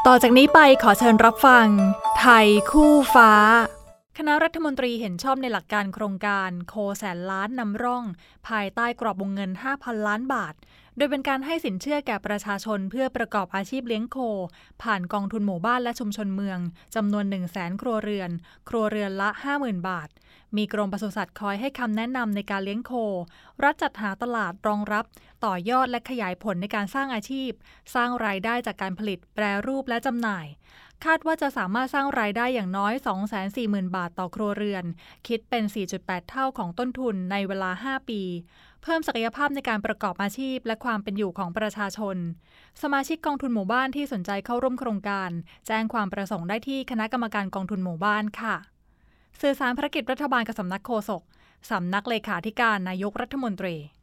ต่อจากนี้ไปขอเชิญรับฟังไทยคู่ฟ้าคณะรัฐมนตรีเห็นชอบในหลักการโครงการโคแสนล้านนำร่องภายใต้กรอบวงเงิน 5,000 ล้านบาทโดยเป็นการให้สินเชื่อแก่ประชาชนเพื่อประกอบอาชีพเลี้ยงโคผ่านกองทุนหมู่บ้านและชุมชนเมืองจำนวน 100,000 ครัวเรือนละ 50,000 บาทมีกรมปศุสัตว์คอยให้คำแนะนำในการเลี้ยงโครัฐจัดหาตลาดรองรับต่อยอดและขยายผลในการสร้างอาชีพสร้างรายได้จากการผลิตแปรรูปและจำหน่ายคาดว่าจะสามารถสร้างรายได้อย่างน้อย 240,000 บาทต่อครัวเรือนคิดเป็น 4.8 เท่าของต้นทุนในเวลา 5 ปีเพิ่มศักยภาพในการประกอบอาชีพและความเป็นอยู่ของประชาชนสมาชิกกองทุนหมู่บ้านที่สนใจเข้าร่วมโครงการแจ้งความประสงค์ได้ที่คณะกรรมการกองทุนหมู่บ้านค่ะสื่อสารภารกิจรัฐบาลกับสำนักโฆษกสำนักเลขาธิการนายกรัฐมนตรี